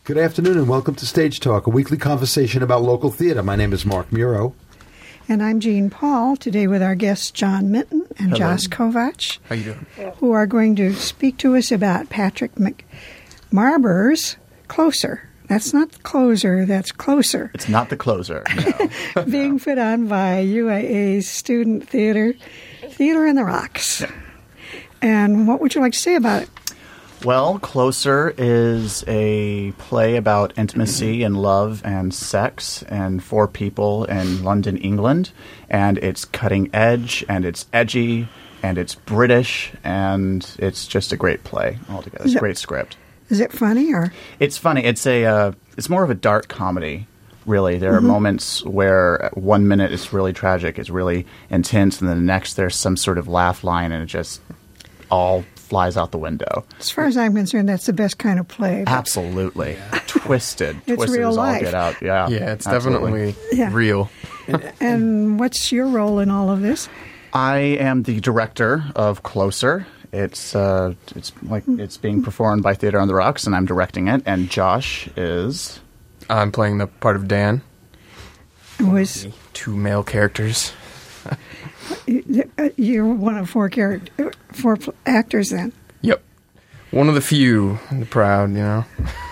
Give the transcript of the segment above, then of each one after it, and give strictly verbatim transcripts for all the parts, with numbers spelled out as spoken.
Good afternoon and welcome to Stage Talk, a weekly conversation about local theater. My name is Mark Muro. And I'm Jean Paul, today with our guests John Minton and Hello. Josh Kovach. How you doing? Who are going to speak to us about Patrick McMarber's Closer. That's not Closer, that's Closer. It's not the Closer, no. Being put on by U A A's Student Theater, Theater in the Rocks. Yeah. And what would you like to say about it? Well, Closer is a play about intimacy and love and sex and four people in London, England. And it's cutting edge, and it's edgy, and it's British, and it's just a great play altogether. It's a great script. Is it funny or? It's funny. It's a. Uh, it's more of a dark comedy, really. There are Mm-hmm. moments where one minute it's really tragic, it's really intense, and then the next there's some sort of laugh line, and it just all flies out the window. As far as I'm concerned, that's the best kind of play. but- Absolutely. Twisted. It's Twisted real as all life. get out. Yeah. Yeah, it's absolutely. definitely Yeah. real. And what's your role in all of this? I am the director of Closer. It's uh, it's like it's being performed by Theater on the Rocks, and I'm directing it. And Josh is I'm playing the part of Dan. It was Two male characters. you're one of four character, four pl- actors then. Yep. One of the few, the proud, you know.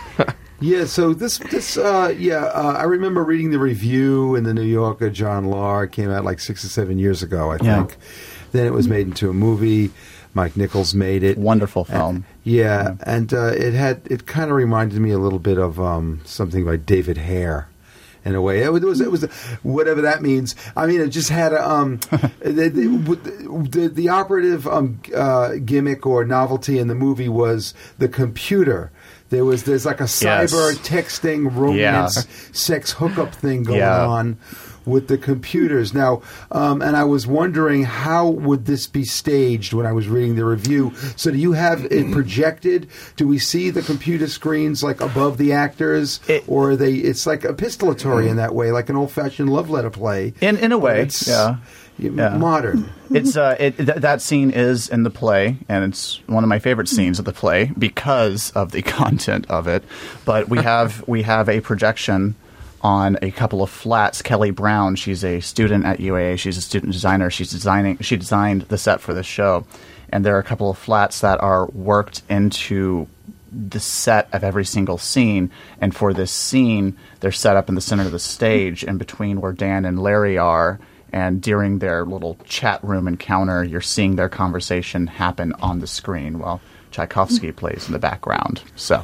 Yeah, so this, this, uh, yeah, uh, I remember reading the review in the New Yorker. John Law. It came out like six or seven years ago, I Yeah. think. Then it was made into a movie. Mike Nichols made it. wonderful film. And, yeah, and uh, it had it kind of reminded me a little bit of um, something by David Hare. In a way, it was it was whatever that means. I mean, it just had a um, the, the, the the operative um, uh, gimmick or novelty in the movie was the computer. There was there's like a Yes. cyber texting romance sex hookup thing going Yeah. on with the computers now, um, and I was wondering how would this be staged when I was reading the review. So, do you have it projected? Do we see the computer screens like above the actors, It- or are they? It's like epistolatory in that way, like an old-fashioned love letter play. In in a way, It's yeah. yeah. modern. It's uh, it, th- that scene is in the play, and it's one of my favorite scenes of the play because of the content of it. But we have we have a projection on a couple of flats. Kelly Brown, she's a student at U A A. She's a student designer. She's designing. She designed the set for this show, and there are a couple of flats that are worked into the set of every single scene. And for this scene, they're set up in the center of the stage, in between where Dan and Larry are. And during their little chat room encounter, you're seeing their conversation happen on the screen while Tchaikovsky plays in the background. So,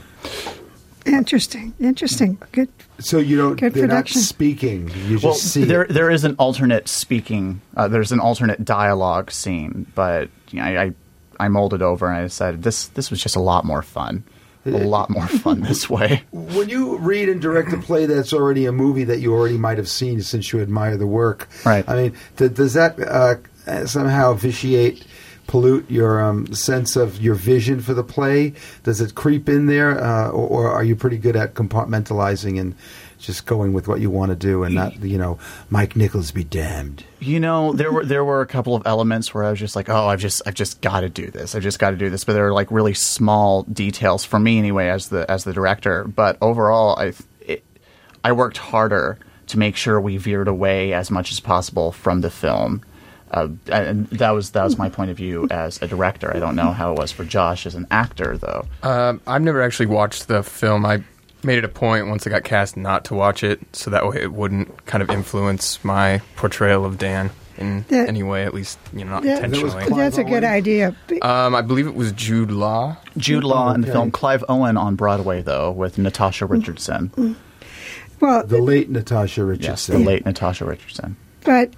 Interesting, interesting. Good. So you don't. Good they're production. not speaking. You just well, see. there it. there is an alternate speaking. Uh, there's an alternate dialogue scene, but you know, I, I I molded over and I decided this this was just a lot more fun, a lot more fun this way. When you read and direct a play that's already a movie that you already might have seen since you admire the work, Right. I mean, th- does that uh, somehow vitiate, pollute your um, sense of your vision for the play? Does it creep in there, uh, or, or are you pretty good at compartmentalizing and just going with what you want to do and not, you know, Mike Nichols be damned? You know, there were there were a couple of elements where I was just like, oh, I've just I've just got to do this. I've just got to do this. But there were like really small details for me anyway as the as the director. But overall, I it, I worked harder to make sure we veered away as much as possible from the film. Uh, and that was that was my point of view as a director. I don't know how it was for Josh as an actor, though. Um, I've never actually watched the film. I made it a point once I got cast not to watch it, so that way it wouldn't kind of influence my portrayal of Dan in That- any way, at least, you know, not Yeah, that was intentionally. Clive That's a good Owen. idea. Um, I believe it was Jude Law. Jude Law in the okay. film, Clive Owen on Broadway, though, with Natasha Richardson. Well, The late Natasha Yes, Richardson. the late Natasha Richardson. but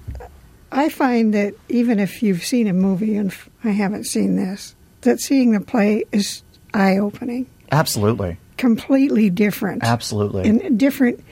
I find that even if you've seen a movie, and f- I haven't seen this, that seeing the play is eye-opening, Absolutely. completely different. Absolutely. And a different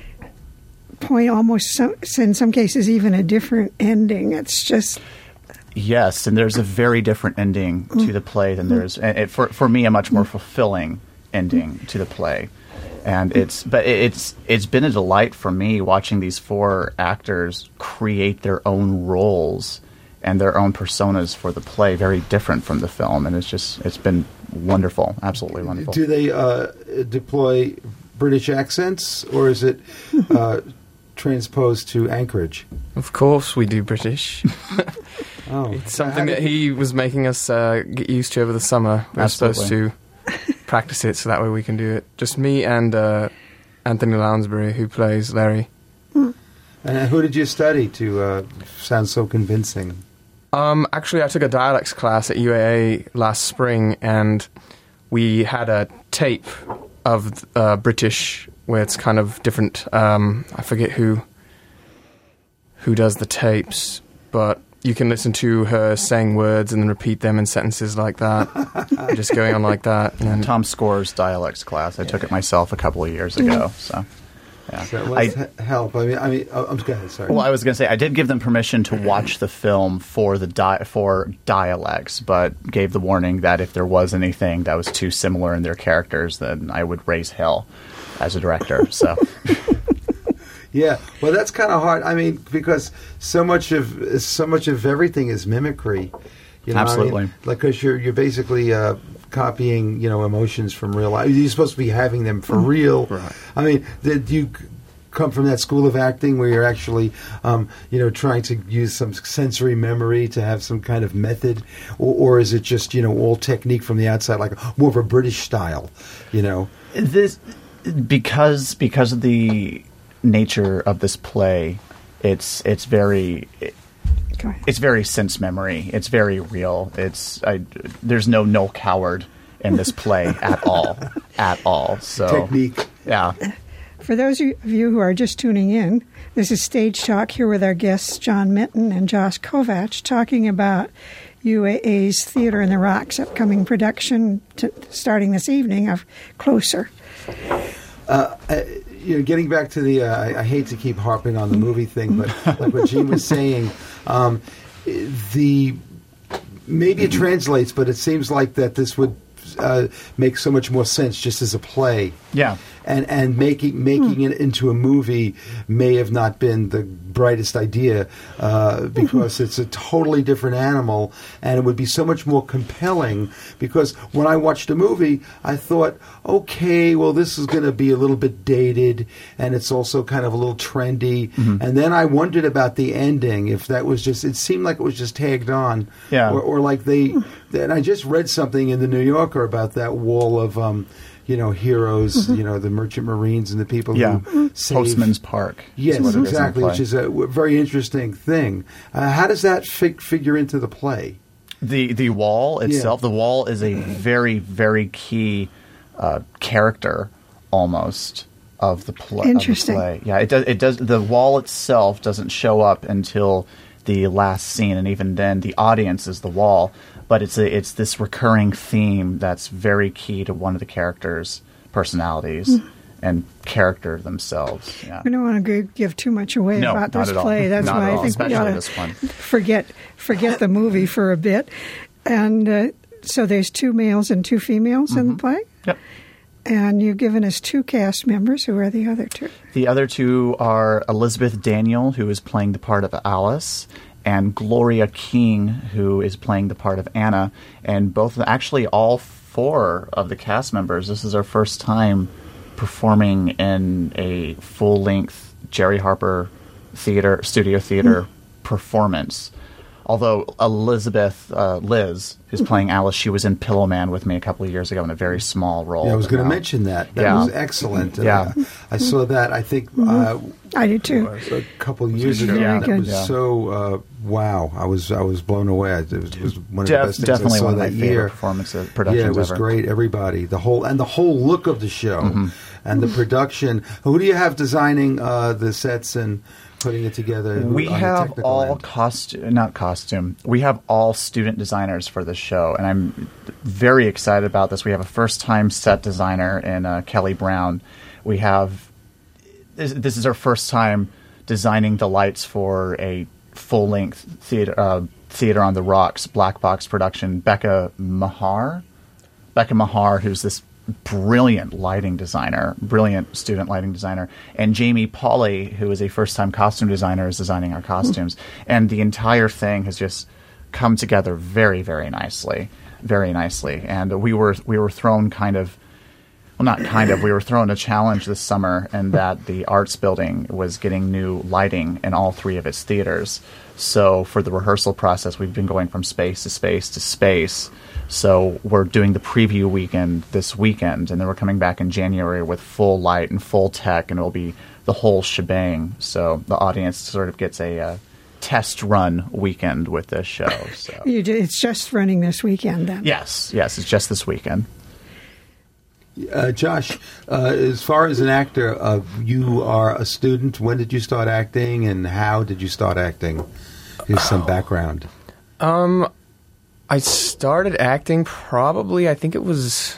point, almost some, in some cases even a different ending. It's just, Yes, and there's a very different ending to the play than there's, and it, for for me, a much more fulfilling ending to the play. And it's, but it- it's it's been a delight for me watching these four actors create their own roles and their own personas for the play, very different from the film, and it's just it's been wonderful, absolutely wonderful. Do they uh, deploy British accents, or is it uh, transposed to Anchorage? Of course, we do British. Oh, It's something that he was making us uh, get used to over the summer. We were supposed Absolutely. to practice it so that way we can do it. Just me and uh, Anthony Lounsbury, who plays Larry. And who did you study to uh, sound so convincing? Um, actually, I took a dialects class at U A A last spring, and we had a tape of uh, British where it's kind of different. Um, I forget who who does the tapes, but you can listen to her saying words and then repeat them in sentences like that, just going on like that. And then, Tom Score's dialects class. I took it myself a couple of years ago. So, yeah. That I, was he- help. I mean, I mean, oh, I'm go ahead. Sorry. well, I was going to say I did give them permission to watch the film for the di- for dialects, but gave the warning that if there was anything that was too similar in their characters, then I would raise hell as a director. So, Yeah, well, that's kind of hard. I mean, because so much of so much of everything is mimicry. You know, Absolutely. I mean, like, because you're you're basically uh, copying, you know, emotions from real life. You're supposed to be having them for real. Right. I mean, did you c- come from that school of acting where you're actually, um, you know, trying to use some sensory memory to have some kind of method, or, or is it just, you know, all technique from the outside, like more of a British style, you know? this because because of the nature of this play, it's it's very Go ahead. it's very sense memory. It's very real. It's I, there's no Noel Coward in this play at all, at all. So Technique. yeah, For those of you who are just tuning in, this is Stage Talk here with our guests John Minton and Josh Kovach talking about U A A's Theater in the Rocks upcoming production to, starting this evening of Closer. Uh, you know, getting back to the, uh, I, I hate to keep harping on the movie thing, but like what Gene was saying, um, the maybe it translates, but it seems like that this would uh, make so much more sense just as a play. yeah. And and making making it into a movie may have not been the brightest idea uh, because it's a totally different animal, and it would be so much more compelling. Because when I watched the movie, I thought, okay, well, this is going to be a little bit dated, and it's also kind of a little trendy. And then I wondered about the ending, if that was just. It seemed like it was just tagged on, Yeah. or, or like they. And I just read something in the New Yorker about that wall of. Um, you know, heroes, you know, the merchant marines and the people Yeah. who saved. Postman's Park. is Yes, what it is in the exactly, play. which is a w- very interesting thing. Uh, how does that fig- figure into the play? The the wall itself. The wall is a very very key uh, character almost of the, pl- of the Interesting. play. Yeah, it does. It does. The wall itself doesn't show up until the last scene, and even then, the audience is the wall. But it's a, it's this recurring theme that's very key to one of the characters' personalities and character themselves. Yeah. We don't want to give too much away No, about not this at all. play. That's Not why at I all, think we especially ought to this one. forget forget the movie for a bit. And uh, so there's two males and two females in the play. Yep. And you've given us two cast members. Who are the other two? The other two are Elizabeth Daniel, who is playing the part of Alice, and Gloria King, who is playing the part of Anna. And both, actually all four of the cast members, this is our first time performing in a full-length Jerry Harper theater, studio theater performance. Although Elizabeth, uh, Liz, who's playing Alice, she was in Pillow Man with me a couple of years ago in a very small role. Yeah, I was but going to now- mention that. That Yeah. was excellent. Uh, Yeah. I saw that, I think, uh, I do too. a couple of years ago. Yeah. That Very was good. so, uh, wow. I was I was blown away. It was, it was one of Def- the best things definitely I saw one of my that favorite year. performances, productions Yeah, it was ever. great. Everybody, the whole and the whole look of the show and the production. Who do you have designing uh, the sets and putting it together? We on the have technical all end? costume, not costume. We have all student designers for the show, and I'm very excited about this. We have a first-time set designer in uh, Kelly Brown. We have this, this is our first time designing the lights for a full-length theater, uh, theater on the Rocks black box production. Becca Mahar, Becca Mahar, who's this brilliant lighting designer, brilliant student lighting designer, and Jamie Pauley, who is a first-time costume designer, is designing our costumes. And the entire thing has just come together very, very nicely, very nicely. And we were we were thrown kind of Well, not kind of. We were throwing a challenge this summer in that the arts building was getting new lighting in all three of its theaters. So for the rehearsal process, we've been going from space to space to space. So we're doing the preview weekend this weekend, and then we're coming back in January with full light and full tech, and it'll be the whole shebang. So the audience sort of gets a uh, test run weekend with this show. So You do, it's just running this weekend then? yes, yes, it's just this weekend. Uh, Josh, uh, as far as an actor, uh, you are a student. When did you start acting, and how did you start acting? Here's some background. Um, I started acting probably, I think it was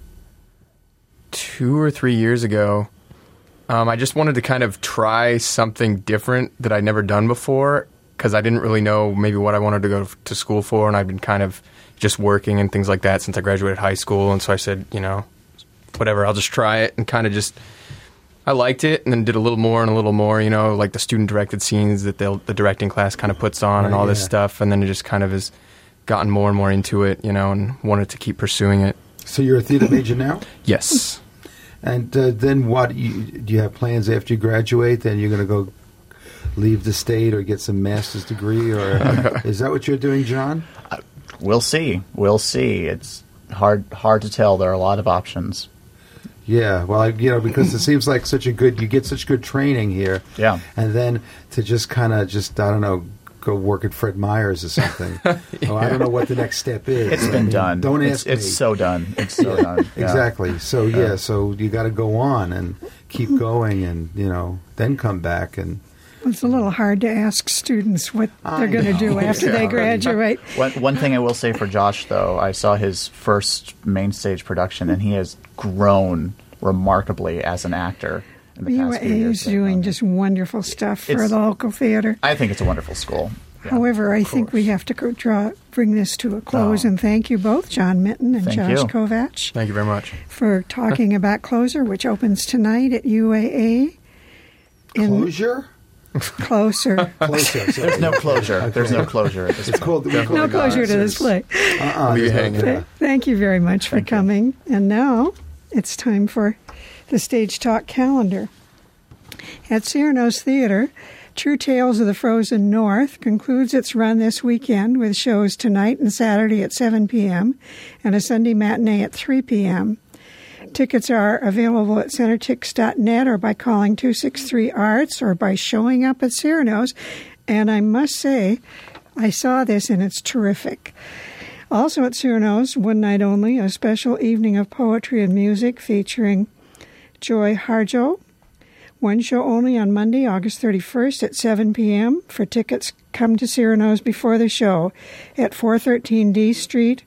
two or three years ago. Um, I just wanted to kind of try something different that I'd never done before because I didn't really know maybe what I wanted to go to school for, and I'd been kind of just working and things like that since I graduated high school, and so I said, you know, whatever, I'll just try it, and kind of just, I liked it, and then did a little more and a little more, you know, like the student-directed scenes that they'll, the directing class kind of puts on and all this yeah. stuff, and then it just kind of has gotten more and more into it, you know, and wanted to keep pursuing it. So you're a theater major now? Yes. And uh, then what? You, do you have plans after you graduate? Then you're going to go leave the state or get some master's degree? Or is that what you're doing, John? Uh, we'll see. We'll see. It's hard hard to tell. There are a lot of options. Yeah, well, I, you know, because it seems like such a good, you get such good training here. Yeah. And then to just kind of just, I don't know, go work at Fred Meyer's or something. yeah. Oh, I don't know what the next step is. It's I been mean, done. Don't it's, ask me. It's so done. It's so done. Yeah. Exactly. So, yeah, so you got to go on and keep going and, you know, then come back and... It's a little hard to ask students what I they're going to know. do after they Yeah. graduate. One, one thing I will say for Josh, though, I saw his first main stage production, and he has grown remarkably as an actor in the U past A few is years. doing just wonderful stuff for It's- the local theater. I think it's a wonderful school. Yeah, However, I of think we course. have to go draw, bring this to a close, Oh. and thank you both, John Minton and Thank Josh you. Kovach, Thank you very much. for talking about Closer, which opens tonight at U A A. In Closure? Closer. Closer. sorry. There's no closure. There's no closure at this It's point. called, we call No it closure to this God's. play. Uh-uh, Leave you there's no- hanging. yeah. Thank you very much for Thank you. coming. And now it's time for the Stage Talk calendar. At Cyrano's Theater, True Tales of the Frozen North concludes its run this weekend with shows tonight and Saturday at seven p.m. and a Sunday matinee at three p.m. Tickets are available at centertix dot net or by calling two six three arts or by showing up at Cyrano's. And I must say, I saw this and it's terrific. Also at Cyrano's, one night only, a special evening of poetry and music featuring Joy Harjo. One show only on Monday, August thirty-first at seven p.m. For tickets, come to Cyrano's before the show at four thirteen D Street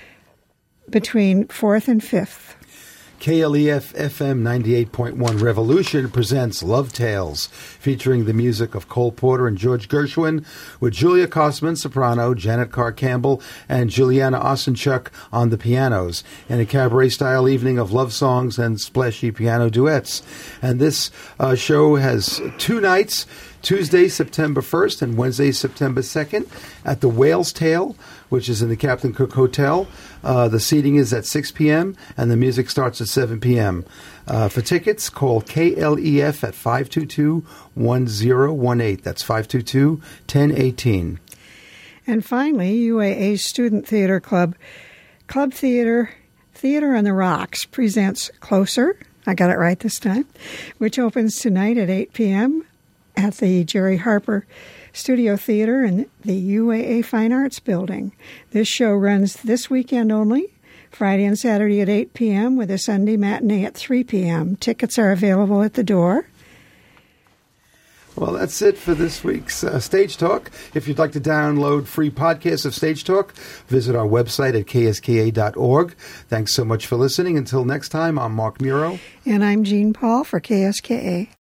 between fourth and fifth. K L E F F M ninety-eight point one Revolution presents Love Tales, featuring the music of Cole Porter and George Gershwin, with Julia Kosman, soprano, Janet Carr Campbell, and Juliana Osenchuk on the pianos, in a cabaret-style evening of love songs and splashy piano duets. And this uh, show has two nights, Tuesday, September first, and Wednesday, September second, at the Whale's Tail, which is in the Captain Cook Hotel. Uh, the seating is at six p.m., and the music starts at seven p.m. Uh, for tickets, call K L E F at five two two, one zero one eight. That's five two two, one zero one eight. And finally, U A A Student Theater Club, Club Theater, Theater on the Rocks presents Closer, I got it right this time, which opens tonight at eight p.m. at the Jerry Harper Studio Theater in the U A A Fine Arts Building. This show runs this weekend only, Friday and Saturday at eight p.m. with a Sunday matinee at three p.m. Tickets are available at the door. Well, that's it for this week's uh, Stage Talk. If you'd like to download free podcasts of Stage Talk, visit our website at K S K A dot org. Thanks so much for listening. Until next time, I'm Mark Muro. And I'm Jean Paul for K S K A.